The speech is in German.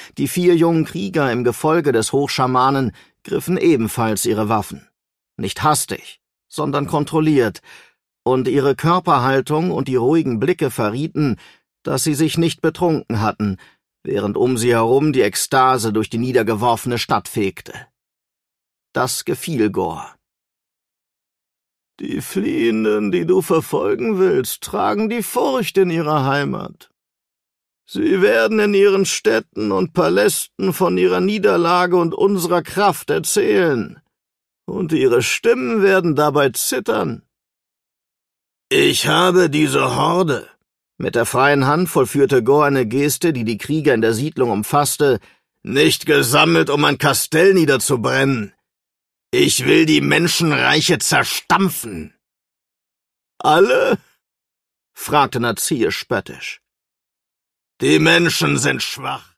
Die 4 jungen Krieger im Gefolge des Hochschamanen griffen ebenfalls ihre Waffen. Nicht hastig, sondern kontrolliert, und ihre Körperhaltung und die ruhigen Blicke verrieten, dass sie sich nicht betrunken hatten, während um sie herum die Ekstase durch die niedergeworfene Stadt fegte. Das gefiel Gore. »Die Fliehenden, die du verfolgen willst, tragen die Furcht in ihrer Heimat. Sie werden in ihren Städten und Palästen von ihrer Niederlage und unserer Kraft erzählen, und ihre Stimmen werden dabei zittern. Ich habe diese Horde.« Mit der freien Hand vollführte Gore eine Geste, die die Krieger in der Siedlung umfasste, »nicht gesammelt, um ein Kastell niederzubrennen. Ich will die Menschenreiche zerstampfen.« »Alle?« fragte Nazir spöttisch. »Die Menschen sind schwach.